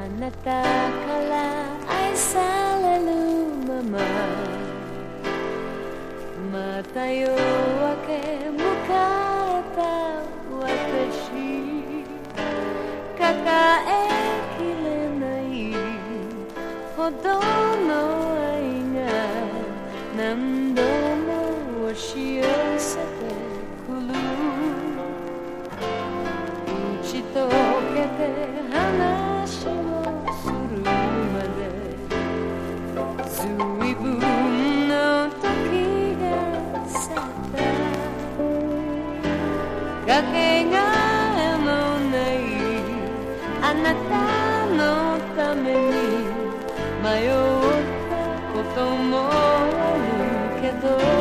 なたから愛されるまままた夜明け迎えた私抱えきれないほどの愛が何度も押し寄せてくる打ち解けて話をするまで随分の時が去ったかけがえのないあなたのために迷ったこともあるけど